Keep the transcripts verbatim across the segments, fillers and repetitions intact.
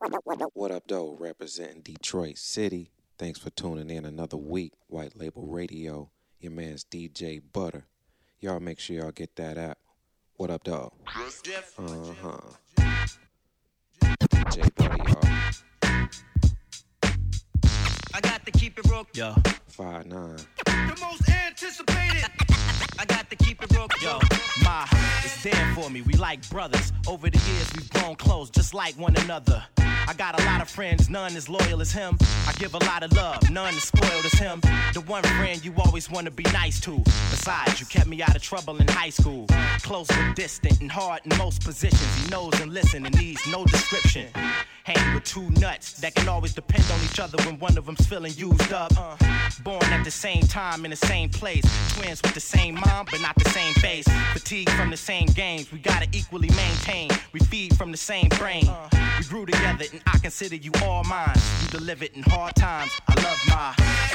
What up, though? Representing Detroit City. Thanks for tuning in another week. White Label Radio. Your man's D J Butter. Y'all make sure y'all get that app. What up, dog? Uh-huh. D J Butter, y'all. I got to keep it real. Yo. five nine. The most anticipated. I got to keep it real. Yo, Ma is there for me. We like brothers. Over the years, we've grown close, just like one another. I got a lot of friends, none as loyal as him. I give a lot of love, none as spoiled as him. The one friend you always want to be nice to. Besides, you kept me out of trouble in high school. Close but distant and hard in most positions. He knows and listens and needs no description. Hang with two nuts that can always depend on each other when one of them's feeling used up. Uh, born at the same time in the same place. Twins with the same mom, but not the same face. Fatigue from the same games, we gotta equally maintain. We feed from the same brain. We grew together and I consider you all mine. You delivered in hard times, I love my.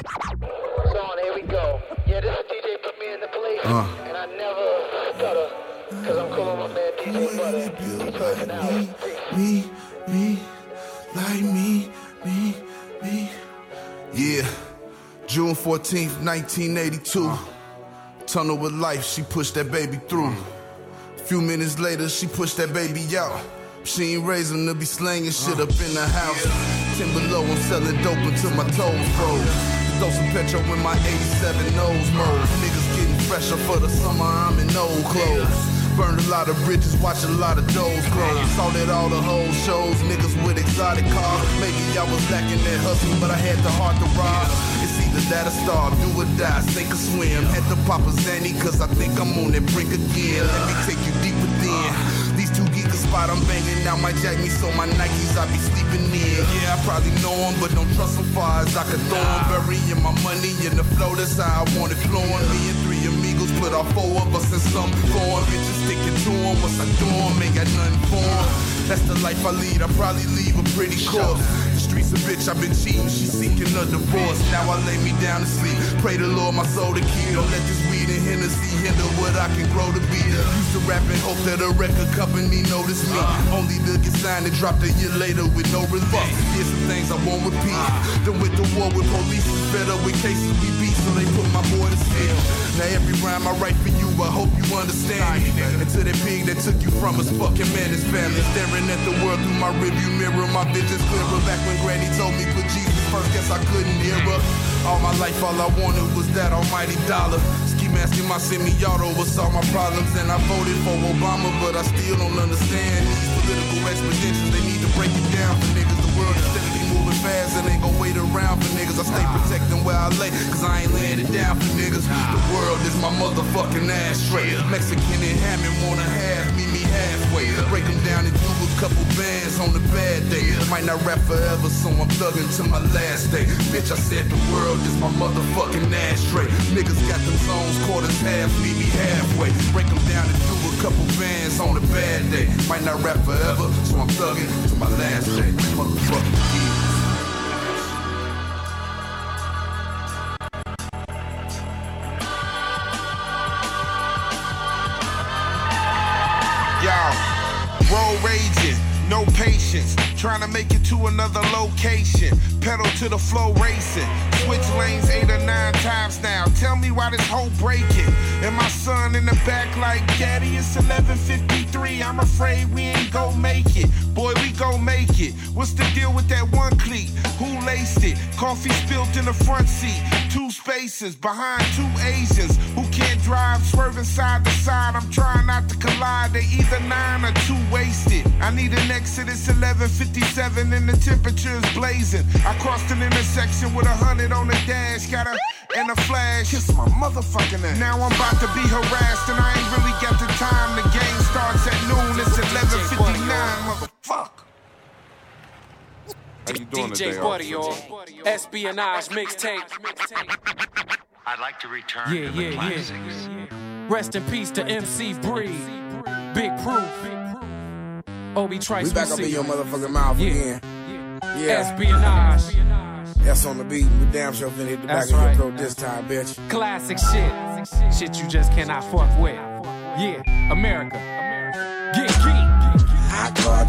So on, here we go. Yeah, this is D J put me in the place, uh. and I never stutter. Cause I'm cool on my man D J Butter. Detroit for now. Me, me. Like me, me, me. Yeah, June fourteenth, nineteen eighty-two. Uh. Tunnel with life, she pushed that baby through. Uh. A few minutes later, she pushed that baby out. She ain't raising to be slanging shit uh. up in the house. Yeah. Ten below, I'm selling dope until my toes froze. Throw some petrol in my eighty-seven nose mode. Niggas getting fresher for the summer, I'm in old clothes. Yeah. Burned a lot of bridges, watched a lot of doors close. Saw that all the whole shows, niggas with exotic cars. Maybe I was lacking that hustle, but I had the heart to rob. It's either that or starve, do or die, sink or swim. Had to pop a Zanny, cause I think I'm on that brink again. Let me take you deep within. These two giga spot I'm banging now might jack me, so my Nikes I be sleeping in. Yeah, I probably know them, but don't trust them far as I could throw them. Burying my money in the flow, that's how I want it flowing. Me and three amigos put our four of us in some going. Bitches sticking to them, what's I doing? Ain't got nothing for them. That's the life I lead, I probably leave a pretty corpse. The streets a bitch, I've been cheating, she seeking a divorce. Now I lay me down to sleep, pray the Lord my soul to keep. Don't let this weed and Hennessy hinder what I can grow to be. Used to rap and hope that a record company notice me. Only to get signed and dropped a year later with no relief. Here's some things I won't repeat. Then went to war with police, is better with cases we beat, so they put my boy to sleep. Now every rhyme I write for you, I hope you understand. And to that pig that took you from us, fucking man, his family. Staring at the world through my rearview mirror, my vision's clearer. Back when Granny told me put Jesus first, guess I couldn't hear her. All my life, all I wanted was that almighty dollar. Ski masking my semi-auto was all my problems, and I voted for Obama, but I still don't understand these political expeditions. They need to break it down for niggas. The world is steadily moving fast and ain't gon' wait around for niggas. I stay protecting where I lay, cause I ain't laying it down for niggas. The world is my motherfucking ashtray. Mexican and Hammond wanna have, meet me halfway. Break them down and do a couple bands on the bad day. Might not rap forever, so I'm thugging to my last day. Bitch, I said the world is my motherfucking ashtray. Niggas got them zones, quarters half, meet me halfway. Break them down and do a couple bands on a bad day. Might not rap forever, so I'm thugging to my last day. Motherfucking kids. Road raging, no patience, trying to make it to another location. Pedal to the flow racing, switch lanes eight or nine times now. Tell me why this whole breaking. And my son in the back like, Daddy, it's eleven fifty-three, I'm afraid we ain't gon' make it. Boy, we gon' make it. What's the deal with that one cleat? Who laced it? Coffee spilled in the front seat. Two spaces behind two Asians who can't drive, swerving side to side. I'm trying not to collide. They either nine or two wasted. I need an exit. It's eleven fifty-seven and the temperature is blazing. I crossed an intersection with a hundred on the dash. Got a and a flash. Kiss my motherfucking ass. Now I'm about to be harassed and I ain't really got the time. The game starts at noon. It's eleven fifty-nine. Motherfucker. How you doing D J today, Buddy, y'all. Espionage mixtape. I'd like to return yeah, to the yeah, classics. Yeah, yeah. Rest in peace to M C Breed. Big Proof. Obi Trice. We back up in your motherfucking mouth yeah. again. Yeah. Espionage. That's on the beat. We damn sure finna hit the That's back right. of your throat this time, bitch. Classic shit. Shit you just cannot fuck with. Yeah, America. Get geek. I caught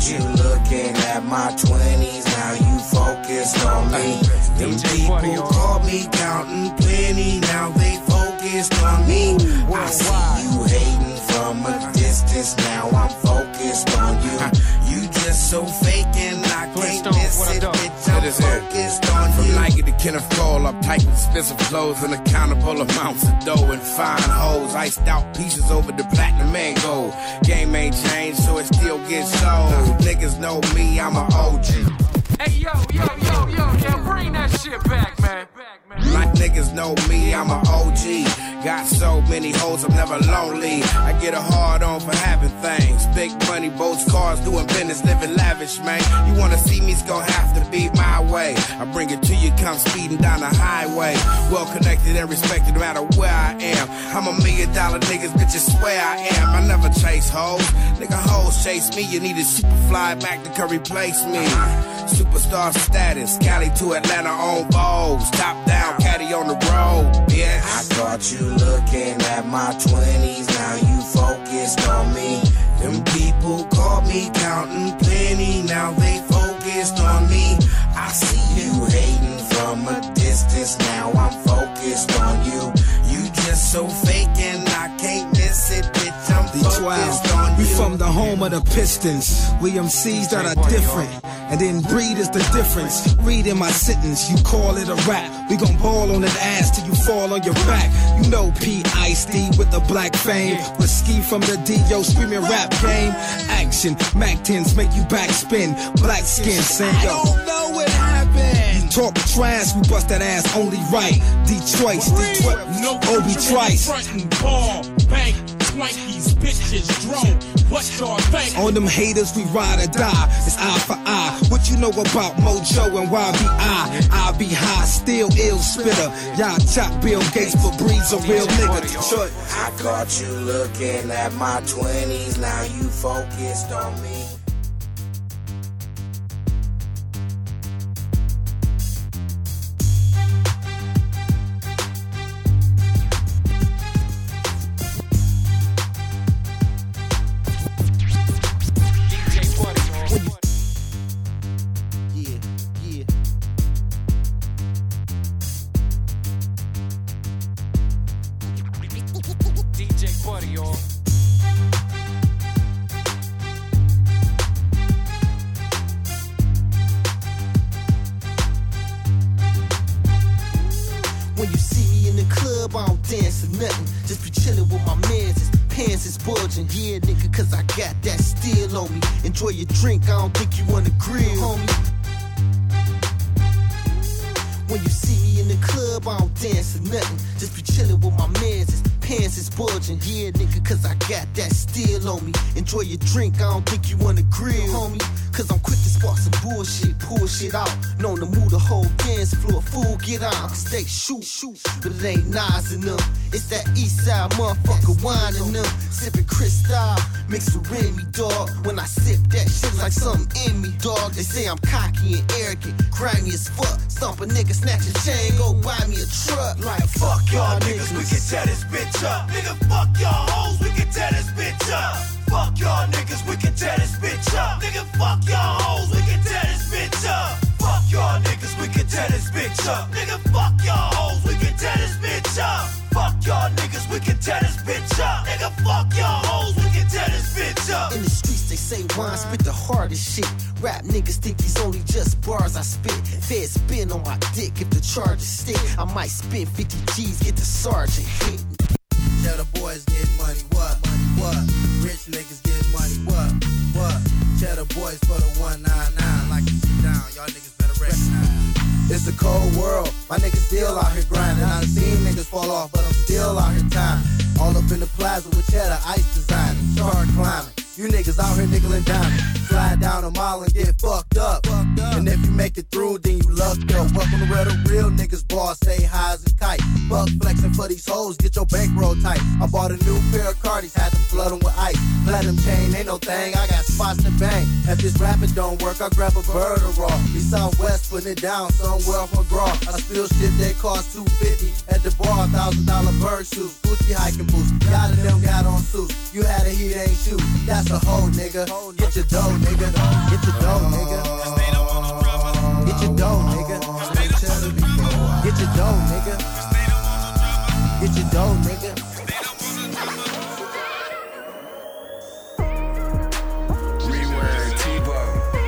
caught you looking at my twenties, now you focused on me. Them people called me counting plenty, now they focused on me. I see you hating from a distance, now I'm focused on you. You just so fake and I can't miss it, bitch, I'm focused on you. From Nike to Kenneth Cole, I'm typing expensive clothes and accountable amounts of dough and fine hoes. Iced out pieces over the platinum and gold. Game ain't changed, so it still gets sold. Niggas know me, I'm an O G. Hey, yo, yo, yo, yo, yo, bring that shit back, man. My niggas know me, I'm an O G. Got so many hoes, I'm never lonely. I get a hard on for having things. Big money, boats, cars, doing business, living lavish, man. You wanna see me, it's gon' have to be my way. I bring it to you, come speeding down the highway. Well connected and respected no matter where I am. I'm a million dollar niggas, bitches swear I am. I never chase hoes. Nigga, hoes chase me. You need a super fly Mac that can replace me. Superstar status, Cali to Atlanta on Vogue. Top down, caddy on the road, bitch. I caught you looking at my twenties, now you focused on me. Them people called me counting plenty, now they focused on me. I see you hating from a distance, now I'm focused on you. You just so fake and I can't miss it, bitch, I'm focused on you. We from the home of the Pistons, we M Cs that are different. And then breed is the difference. Read in my sentence, you call it a rap. We gon' ball on that ass till you fall on your back. You know P. Ice-D with the black fame. With Ski from the D O screaming rap game. Action, Mac tens make you backspin. Black skin, saying yo, I don't know what happened. You talk trash, we bust that ass only right. Detroit, Detroit, no Obi Trice. Ball, bank, Twankies, bitches, drone. What y'all think? On them haters, we ride or die. It's eye for eye. What you know about Mojo and Y B I? I be high, still ill spitter. Y'all chop Bill Gates, but Breed's a real nigga. Detroit. I caught you looking at my twenties, now you focused on me. Enjoy your drink, I don't think you wanna grill, homie. When you see me in the club, I don't dance or nothing. Just be chillin' with my mans, his pants is bulging. Yeah, nigga, cause I got that steel on me. Enjoy your drink, I don't think you wanna grill, homie. Cause I'm quick to spark some bullshit, pull shit out. Known to move the whole dance floor, fool, get out. Cause they shoot, shoot, but it ain't Nas in them. It's that east side motherfucker wine in them. Sippin' Cristal, mixed with Remy, dog. When I sip that shit like something in me, dog. They say I'm cocky and arrogant, grimy as fuck. Stomp a nigga, snatch a chain, go buy me a truck. Like fuck y'all niggas, we can tear this bitch up. Nigga, fuck y'all hoes, we can tear this bitch up. Fuck y'all niggas, we can tear this bitch up. Nigga, fuck y'all hoes, we can tear this bitch up. Fuck y'all niggas, we can tear this bitch up. Nigga, fuck y'all hoes, we can tear this bitch up. Fuck y'all niggas, we can tear this bitch up. Nigga, fuck y'all hoes, we can tear this bitch up. In the streets, they say wine spit the hardest shit. Rap niggas think these only just bars I spit. Fed spin on my dick if the charges stick. I might spend fifty G's, get the sergeant hit. Tell the boys get money, what? What? Rich niggas get money, what? What? Tell the boys for the one nine nine. Like to sit down, y'all niggas better recognize. It's a cold world, my niggas still out here grinding. I done seen niggas fall off, but I'm still out here timing. All up in the plaza with cheddar, ice designing, chart climbing. You niggas out here nickel and diming. Slide down a mile and get fucked up. And And if you make it through, then you lucked up. Welcome to where the real niggas ball, stay high as a kite. Fuck flexing for these hoes, get your bankroll tight. I bought a new pair of Cardis, had to flood them with ice. Platinum chain, ain't no thing, I got spots to bang. If this rapping don't work, I grab a bird or raw. Be Southwest, putting it down somewhere from McGraw. I spill shit that cost two fifty at the bar, thousand dollar bird shoes, Gucci hiking boots. Y'all of them got on suits, you had a heat, ain't shoot. That's a hoe, nigga. Get your dough, nigga. Get your dough, nigga. Get your dough, nigga. Get your dough, nigga. Get your dough, nigga. Rewind TiVo.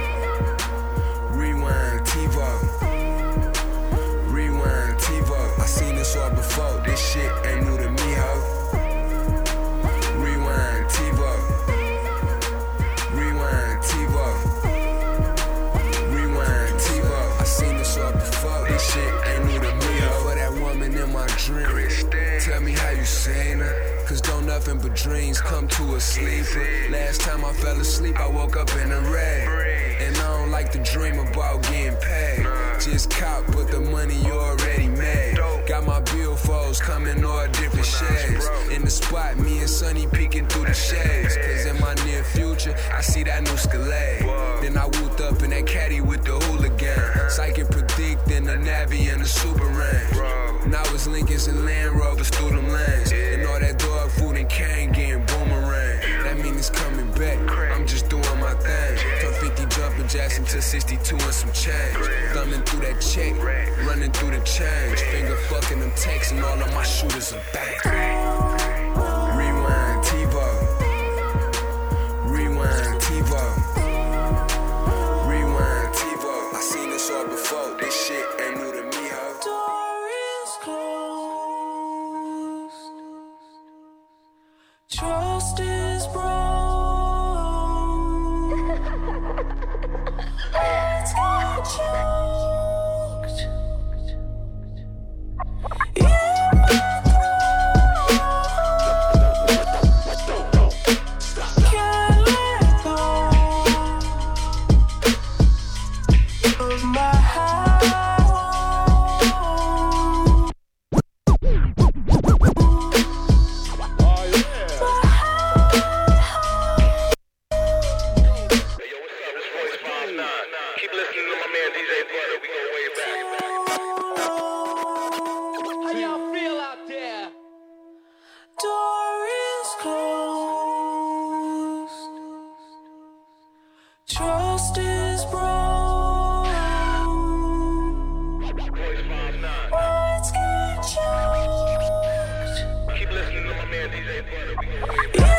Rewind TiVo. Rewind TiVo. I seen this all before. This shit ain't new to me, ho. Rewind TiVo. Rewind TiVo. Rewind TiVo. I seen this all before. This shit ain't new to me, ho. For that woman in my dream. Tell me how you seen her. Cause don't nothing but dreams come to a sleeper. Last time I fell asleep, I woke up in a red. And I don't like to dream about getting paid. Just caught, but the money you already made. Got my billfolds coming all different shades. In the spot, me and Sonny peeking through the shades. Cause in my near future, I see that new Escalade. Then I whooped up in that caddy with the hooligan. Psychic predicting a Navi and a Super Range. Now it's Lincolns and Land Rovers through them lanes. And all that dog food and cane getting boomerang. That mean it's coming back, I'm just doing my thing. Turn fifty jumping Jackson to sixty-two and some change. Thumbing through that check, running through the change. Finger fucking them texts and all of my shooters are back. Rewind TiVo. Rewind TiVo. Rewind TiVo. I seen this all before, this shit ain't new to me, ho. Door is closed. Trust is broke. It's got choked. In my throat. Can't let go of my heart. Trust is broke. Words get choked. Keep listening to my man D J Butter. In my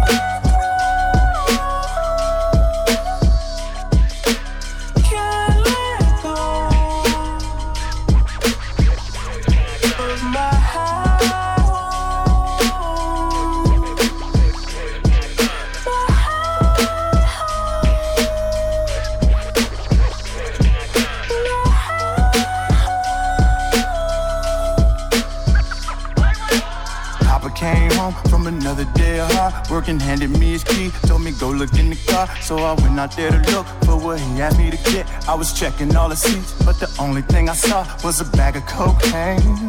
throat. Can't let go of my heart. Came home from another day of hard work and handed me his key. Told me go look in the car, so I went out there to look for what he asked me to get. I was checking all the seats, but the only thing I saw was a bag of cocaine.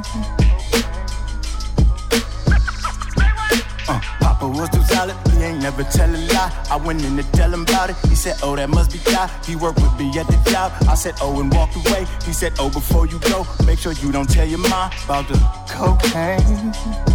Uh, Papa was too solid, he ain't never tell a lie. I went in to tell him about it, he said, oh, that must be God. He worked with me at the job, I said, oh, and walked away. He said, oh, before you go, make sure you don't tell your mom about the cocaine.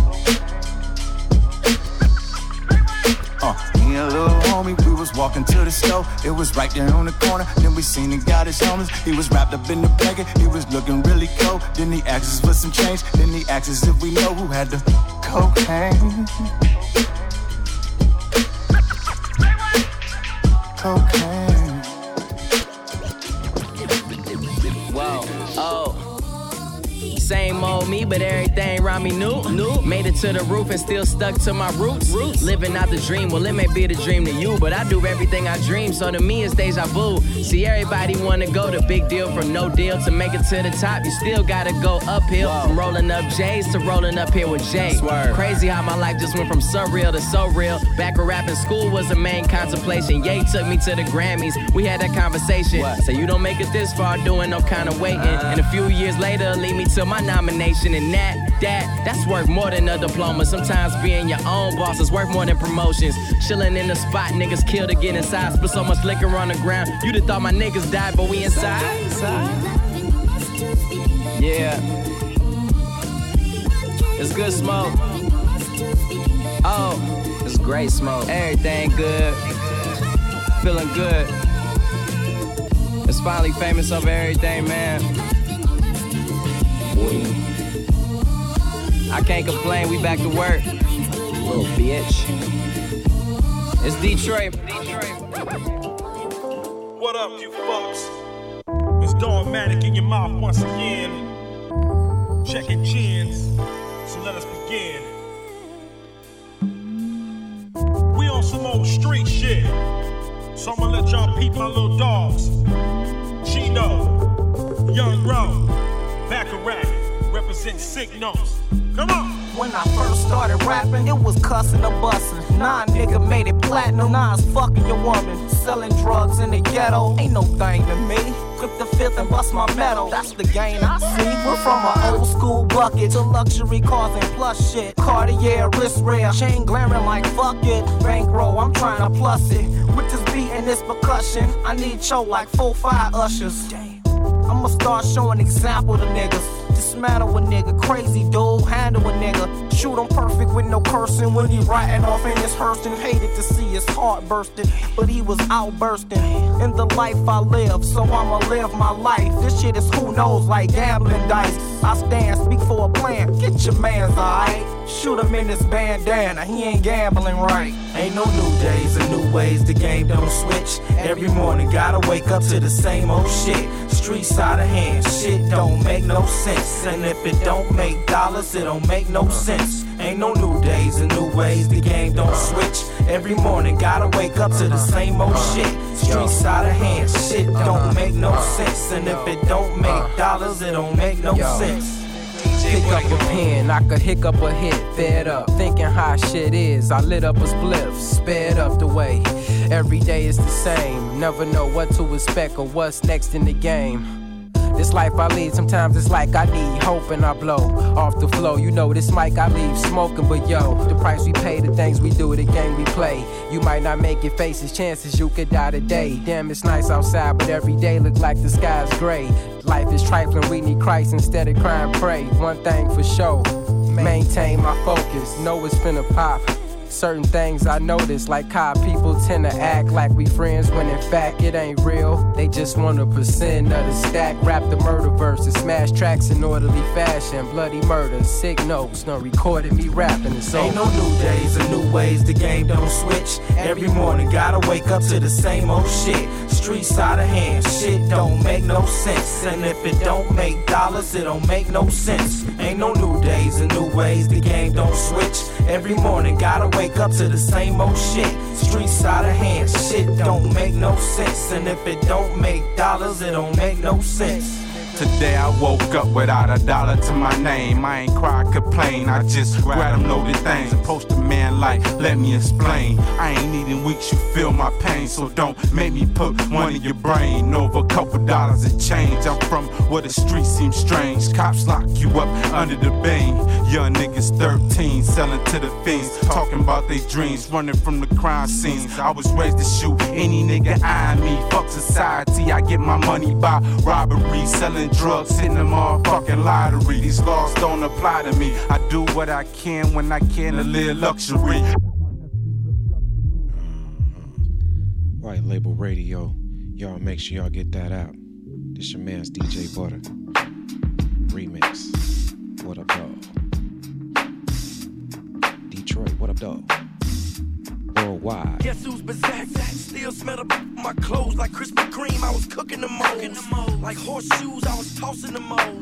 Uh, me and a little homie, we was walking to the store. It was right there on the corner. Then we seen the guy that's homeless. He was wrapped up in the blanket. He was looking really cold. Then he asked us for some change. Then he asked us if we know who had the cocaine. Cocaine. Whoa, oh. Same old old me, but everything around me new. new. Made it to the roof and still stuck to my roots. roots. Living out the dream, well, it may be the dream to you, but I do everything I dream, so to me it's deja vu. See, everybody wanna go the big deal from no deal to make it to the top. You still gotta go uphill. Whoa. From rolling up J's to rolling up here with Jay. Swerve. Crazy how my life just went from surreal to so real. Back when rap in school was the main contemplation. Ye took me to the Grammys. We had that conversation. What? So you don't make it this far doing no kind of waiting. Uh. And a few years later, lead me to my nomination. And that, that, that's worth more than a diploma. Sometimes being your own boss is worth more than promotions. Chilling in the spot, niggas kill to get inside. Split so much liquor on the ground. You'd have thought my niggas died, but we inside. inside. Yeah. It's good smoke. Oh, it's great smoke. Everything good. Feeling good. It's finally famous over everything, man. I can't complain, we back to work. Little bitch. It's Detroit. What up, you fucks? It's Dogmatic in your mouth once again. Checking chins, so let us begin. We on some old street shit, so I'ma let y'all peep my little dogs. Chino, Young Ro, Baccarat, represent Sick Notes. Come on! When I first started rapping, it was cussing or bussin'. Nah, nigga made it platinum. Nah, it's fucking your woman. Selling drugs in the ghetto ain't no thing to me. Grip the fifth and bust my metal. That's the game I see. We're from an old school bucket to luxury cars and plus shit. Cartier, wrist rare, chain glaring like fuck it. Bankroll, I'm trying to plus it. With this beat and this percussion, I need show like four, five ushers. Damn. I'ma start showing example to niggas. Dismantle a nigga, crazy dude, handle a nigga. Shoot him perfect with no cursing when he writing off in his hearse and hated to see his heart bursting, but he was outbursting in the life I live, so I'ma live my life. This shit is who knows like gambling dice. I stand, speak for a plan, get your mans alright. Shoot him in his bandana, he ain't gambling right. Ain't no new days and new ways, the game don't switch. Every morning gotta wake up to the same old shit. Streets out of hand, shit don't make no sense. And if it don't make dollars, it don't make no sense. Ain't no new days and new ways, the game don't switch. Every morning gotta wake up to the same old shit. Streets out of hand, shit don't make no sense. And if it don't make dollars, it don't make no sense. Pick up a pen, I could hiccup a hit, fed up, thinking how shit is. I lit up a spliff, sped up the way. Every day is the same, never know what to expect or what's next in the game. This life I lead, sometimes it's like I need hope and I blow off the flow. You know this mic I leave smoking, but yo, the price we pay, the things we do, the game we play. You might not make it, faces, chances you could die today. Damn, it's nice outside, but every day look like the sky's gray. Life is trifling, we need Christ instead of crying pray. One thing for sure, maintain my focus, know it's finna pop. Certain things I notice, like how people tend to act like we friends when in fact it ain't real. They just want a percent of the stack. Rap the murder verse and smash tracks in orderly fashion. Bloody murder, sick notes, no recording me rapping. It's ain't no new days and new ways, the game don't switch. Every morning gotta wake up to the same old shit. Streets out of hand, shit don't make no sense. And if it don't make dollars, it don't make no sense. Ain't no new days and new ways, the game don't switch. Every morning gotta wake Wake up to the same old shit. Streets out of hand, shit don't make no sense. And if it don't make dollars, it don't make no sense. Today I woke up without a dollar to my name. I ain't cry, complain, I just grab them loaded things. Approach the man like, let me explain. I ain't needing weeks, you feel my pain. So don't make me put one in your brain over a couple dollars and change. I'm from where the streets seem strange. Cops lock you up under the beam. Young niggas thirteen, selling to the fiends. Talking about their dreams, running from the crime scenes. I was raised to shoot any nigga eyeing me. Fuck society, I get my money by robbery. Selling drugs, hitting the motherfucking lottery. These laws don't apply to me. I do what I can when I can to live luxury. White Label Radio. Y'all make sure y'all get that out. This your man's D J Butter. Remix. What up, dog? Detroit, what up, dog? Worldwide. Guess who's berserk? Still smell the my clothes like Krispy Kreme. I was cooking the moles. Like horseshoes, I was tossing the moles.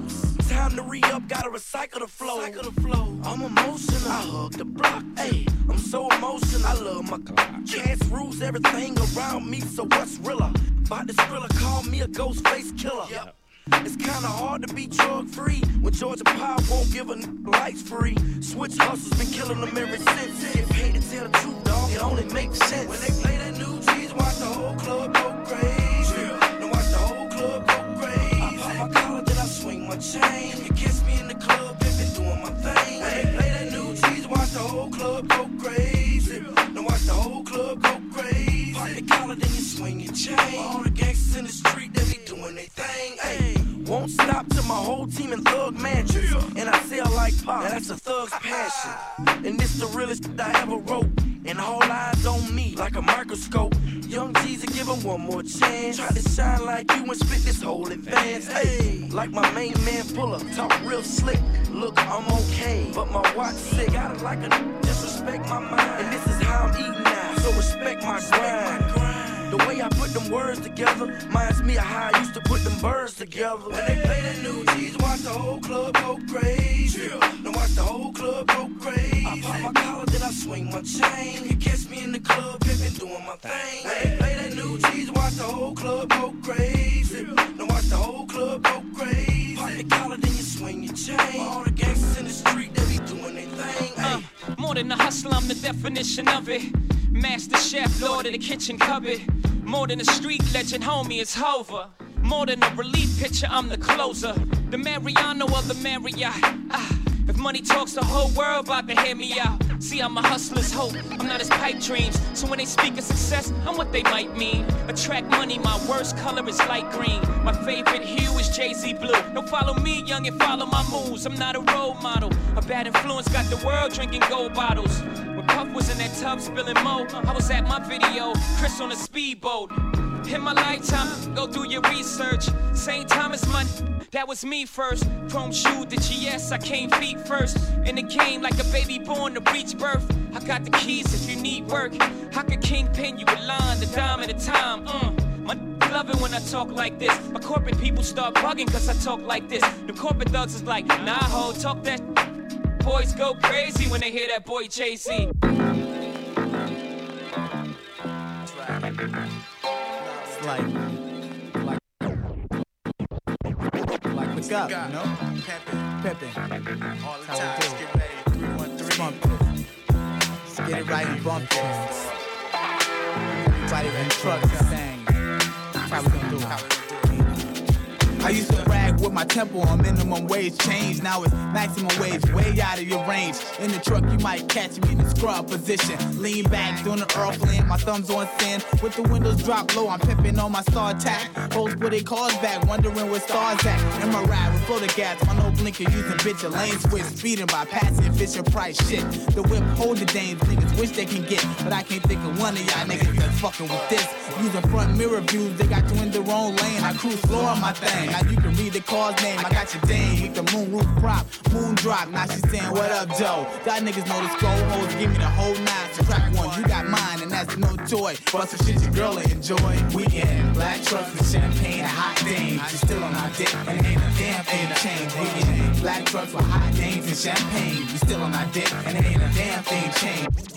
time to re-up, gotta recycle the flow. Recycle the flow. I'm emotional, I hug the block, ayy. I'm so emotional, I love my clock. Chance rules everything around me, so what's realer? About this thriller, call me a ghost face killer. Yep. It's kinda hard to be drug-free when Georgia Power won't give a n- lights free. Switch hustles been killing them ever since. Get paid to tell the truth, dog, it only makes sense. When they play that new cheese, watch the whole club go crazy. Now watch the whole club go crazy. I pop my collar, then I swing my chain. You kiss me in the club, pimpin', doing my thing. When they play that new cheese, watch the whole club go crazy. Now watch the whole club go crazy. Pop your collar, then you swing your chain. All the gangsters in the street, they be doing their thing, ayy. Won't stop till my whole team in thug mansions. And I sell like pop, now that's a thug's passion. And this the realest I ever wrote. And all eyes on me like a microscope. Young G's give him one more chance. Try to shine like you and spit this whole advance. Hey, like my main man Puller, talk real slick. Look, I'm okay, but my watch sick. Gotta like a disrespect my mind. And this is how I'm eating now, so respect my grind. The way I put them words together reminds me of how I used to put them birds together. When they play that new cheese, watch the whole club go crazy. Now watch the whole club go crazy. I pop my collar, then I swing my chain. You catch me in the club, pimpin', doing my thing. When they play that new cheese, watch the whole club go crazy. Now watch the whole club go crazy. Pop your collar, then you swing your chain. All the gangsters in the street, they be doing their thing. Uh, more than a hustler, I'm the definition of it. Master chef, lord of the kitchen cupboard. More than a street legend, homie, it's Hova. More than a relief pitcher, I'm the closer. The Mariano of the Marriott. Ah, if money talks, the whole world about to hear me out. See, I'm a hustler's hope, I'm not his pipe dreams. So when they speak of success, I'm what they might mean. Attract money, my worst color is light green. My favorite hue is Jay-Z blue. Don't follow me, young, and follow my moves. I'm not a role model. A bad influence got the world drinking gold bottles. When Puff was in that tub spilling mo, I was at my video, Chris on a speedboat. In my lifetime, go do your research. Same time as my, that was me first. Chrome shoe, the G S, I came feet first. In the game, like a baby born to reach birth. I got the keys if you need work. I could kingpin you a line, the dime at a time. Mm. My love it when I talk like this. My corporate people start bugging cause I talk like this. The corporate thugs is like, nah, ho, talk that. Boys go crazy when they hear that boy Jay-Z. It's like, like, like what's up, you know? Peppin', peppin', all the time. Let's get ready. three one three. Bump it. Let's get it right and bump it. Everybody in the truck is saying, how we gonna do it? I used to brag with my tempo on minimum wage change. Now it's maximum wage, way out of your range. In the truck, you might catch me in the scrub position. Lean back, doing the earth flint, my thumbs on sin. With the windows dropped low, I'm pimping on my star attack. Hoes put their cars back, wondering where stars at. In my ride with floater gas, my no blinker using bitch a lane switch. Speeding by passing Fisher Price shit. The whip hold the dames, niggas wish they can get. But I can't think of one of y'all niggas that's fucking with this. Using front mirror views, they got you in the wrong lane. I cruise slow on my thing. Now you can read the car's name. I got your dame with the moon roof prop, moon drop. Now she saying, what up, Joe? Y'all niggas know the skull hoes. Give me the whole nine. So track one, you got mine, and that's no toy. Bust some shit your girl will enjoy. Weekend, black trucks with champagne and hot dames. She still on our dick, and it ain't a damn thing changed. Weekend, black trucks with hot dames and champagne. We still on our dick, and it ain't a damn thing changed.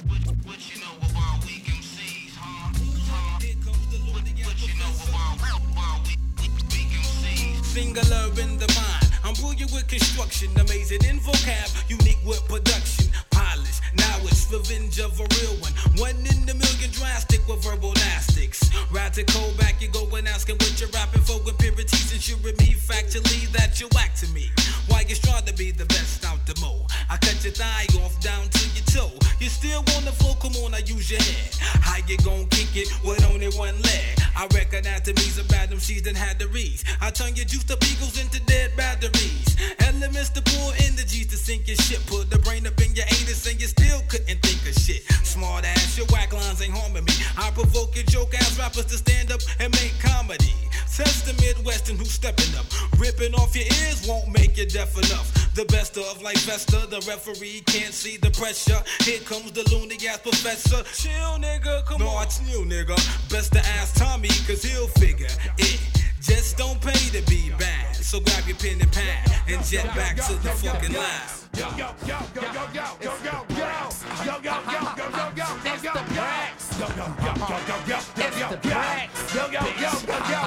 Singular in the mind, I'm brilliant with construction, amazing in vocab, unique with production, polish. Now it's revenge of a real one, one in a million drastic with verbal elastics. Radical back, you go and asking what you're rapping for, impurities ensuring me factually that you whack to me. Why you trying to be the best out the mo? I cut your thigh off down to your toe. You still on the floor, come on, I use your head. How you gon' kick it with only one leg? I reckon anatomies of bad M Cs that had the reeds. I turn your juiced up egos into dead batteries. Elements to pour energies to sink your ship. Put the brain up in your anus and you still couldn't think of shit. Smart ass, your whack lines ain't harming me. I provoke your joke ass rappers to stand up and make comedy. Test the Midwestern who's stepping up. Ripping off your ears won't make you deaf enough. The best of like Vesta, the referee can't see the pressure. Here comes the loony ass professor. Chill nigga, come no, on. No, I chill nigga. Best to ask Tommy, cause he'll figure it. Just don't pay to be bad. So grab your pen and pad and jet back to the fucking line. Yo, yo, yo, yo, yo, yo, yo, yo, yo, yo, yo, yo, yo, yo, yo, yo, It's the Brax. yo, yo, yo, yo, yo, yo, It's yo, the yo, Brax. yo, yo, yo, yo, yo,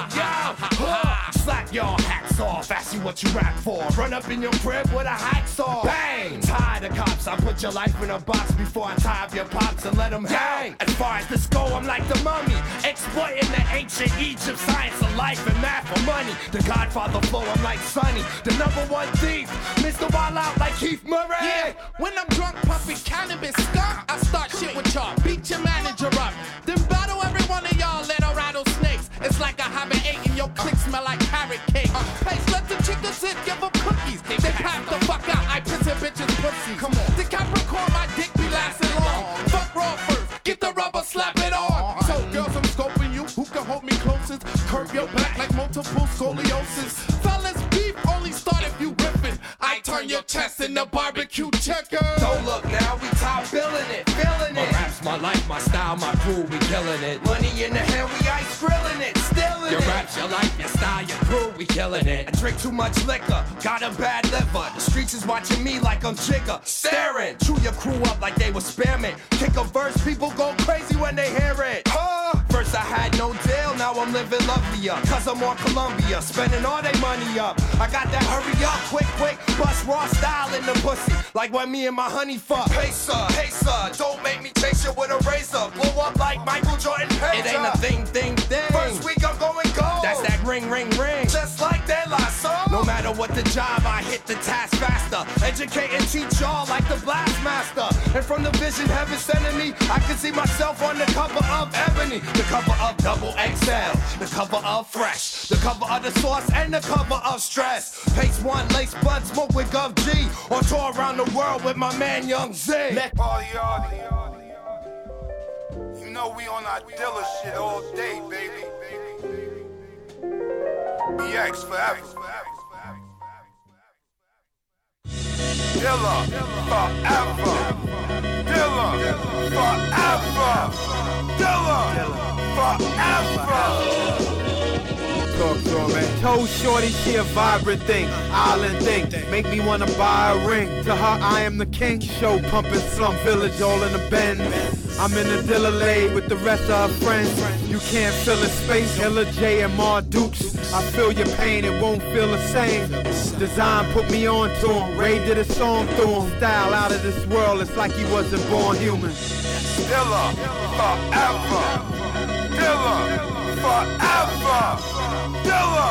yo. Slap your hats off, ask you what you rap for. Run up in your crib with a hacksaw. Bang! Tie the cops, I put your life in a box before I tie up your pops and let them hang. As far as this go, I'm like the mummy, exploiting the ancient Egypt science of life and math for money. The Godfather flow, I'm like Sonny, the number one thief, Mister Wild Out like Keith Murray. Yeah, when I'm drunk pumping cannabis skunk, I start shit with y'all, beat your manager up, then battle every one of y'all little rattlesnakes. It's like I haven't eaten, your click smell like carrot cake. Uh, Place, let the chicas sit, give them cookies. They pack the fuck out, I piss in bitches' pussies. Come on, the Capricorn, my dick be lasting long. Fuck raw first, get the rubber, slap it on. So girls, I'm scoping you, who can hold me closest? Curve your back like multiple scoliosis. Fellas, beef only start if you ripping. I turn your chest into barbecue chicken. Don't look now, we top billing it, feeling it. My raps, my life, my style, my crew, we killing it. Money in the hand, we ice grilling it, stealing Your it. raps, your life, your style, your crew, we killing it. I drink too much liquor, got a bad liver. The streets is watching me like I'm Jigga, staring. Chew your crew up like they was spamming. Kick a verse, people go crazy when they hear it. Huh? First I had no deal, now I'm living lovelier. Cause I'm on Columbia, spending all they money up. I got that hurry up, quick, quick, bust raw style in the pussy. Like when me and my honey fuck. Hey sir, hey sir, don't make me chase you with a razor. Blow up like Michael Jordan Pager. It ain't a thing, thing, thing. First week I'm going gold. That's that ring, ring, ring. Just like that last song. No matter what the job, I hit the task faster. Educate and teach y'all like the blast master. And from the vision heaven sending me, I can see myself on the cover of Ebony, the cover of Double X L, the cover of Fresh, the cover of The Source, and the cover of Stress. Pace one, lace bud, smoke with Gov G. On tour around the world with my man Young Z. All y'all, you know we on our Dilla shit all day, baby. B X forever. Dilla forever. Dilla forever. Dilla forever. Talk to her, man. Told Shorty she a vibrant thing, island thing. Make me wanna buy a ring. To her, I am the king. Show pumping Slum Village all in the bend. I'm in the Dilla lane with the rest of her friends. You can't fill a space. Hilla J and Mar Dukes. I feel your pain, it won't feel the same. Design put me on to him. Ray did a song through him. Style out of this world, it's like he wasn't born human. Dilla forever. Dilla forever. Dilla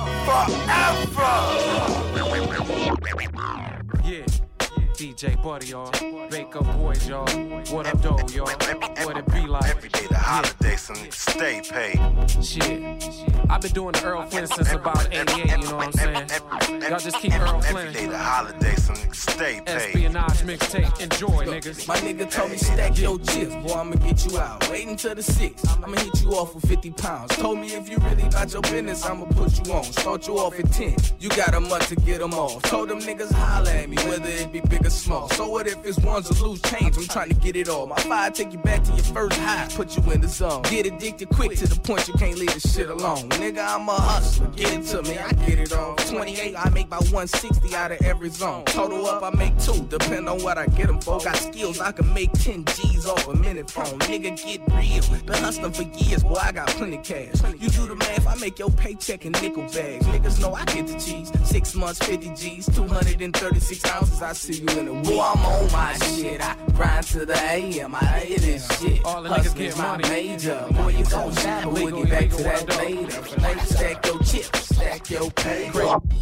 forever. Yeah, D J Buddy, y'all. Wake up, boys, y'all. What up, though, y'all? What it be like? Every day the holiday, so stay paid. Shit. I've been doing the Earl Flynn since about eighty-eight, you know what I'm saying? Y'all just keep Earl Flynn. Every day the holiday, so stay paid. Espionage mixtape. Enjoy, niggas. My nigga told me stack your chips, boy, I'ma get you out. Wait until the six, I'ma hit you off with fifty pounds. Told me if you really about your business, I'ma put you on. Start you off at ten, you got a month to get them off. Told them niggas holla at me, whether it be big or small. So what if it's ones or loose change? I'm trying to get it all. My fire take you back to your first high, put you in the zone. Get addicted quick to the point you can't leave the shit alone. Nigga, I'm a hustler, get it to me, I get it on. twenty-eight, I make about one sixty out of every zone. Total up, I make two, depend on what I get them for. Got skills, I can make ten G's off a minute phone. Nigga, get real, been hustling for years, boy, I got plenty cash. You do the math, I make your paycheck in nickel bags. Niggas know I get the cheese, six months, fifty G's, two hundred thirty-six ounces, I see you in a week. Boy, I'm on my shit, I grind to the A M, I hate this shit. All the niggas get money. Major, boy, you gon' shine, but we'll get back to that later. Later, stack your chips, stack your pay.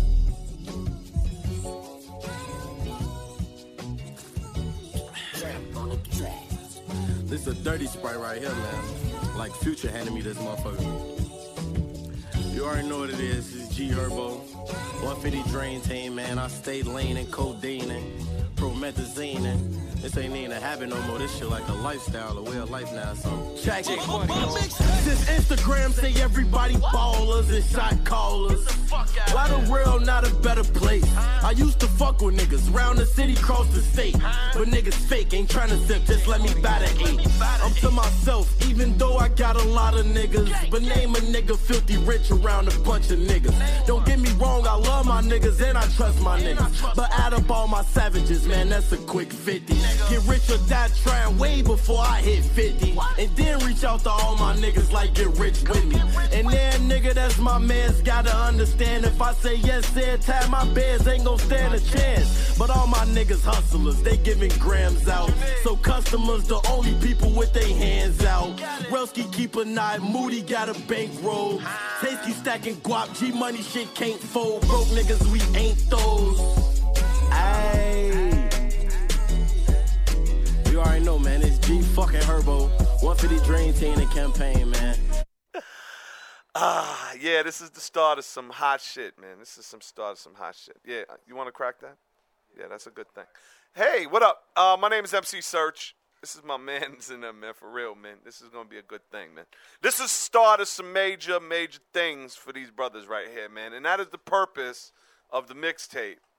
This is a dirty Sprite right here, man. Like Future handed me this motherfucker. You already know what it is. It's G Herbo. one fifty Drain Team, man. I stay leaning, codeine, promethazine. This ain't even a habit no more. This shit like a lifestyle, a way of life now. So check it. Since Instagram say everybody ballers and shot callers, why the world not a better place? I used to fuck with niggas round the city, cross the state, but niggas fake, ain't trying to sip. Just let me buy the eight. I'm to myself, even though I got a lot of niggas, but name a nigga filthy rich around a bunch of niggas. Don't get me wrong, I love my niggas and I trust my niggas. But add up all my savages, man, that's a quick fifty. Get rich or die trying way before I hit fifty. And then reach out to all my niggas like get rich with me. And then, nigga, that's my man's gotta understand. If I say yes every time, my beds ain't gon' stand a chance. But all my niggas hustlers, they giving grams out. So customers, the only people with their hands out. Relski keep a knife, Moody got a bankroll. Tasty stacking guap, G money shit can't fold. Broke niggas, we ain't those. Ayy. You already know, man, it's G fucking Herbo. one fifty Dream Team and campaign, man. Ah, yeah, this is the start of some hot shit, man. This is some start of some hot shit. Yeah, you want to crack that? Yeah, that's a good thing. Hey, what up? Uh, my name is M C Search. This is my man's in there, man, for real, man. This is going to be a good thing, man. This is the start of some major, major things for these brothers right here, man. And that is the purpose of the mixtape.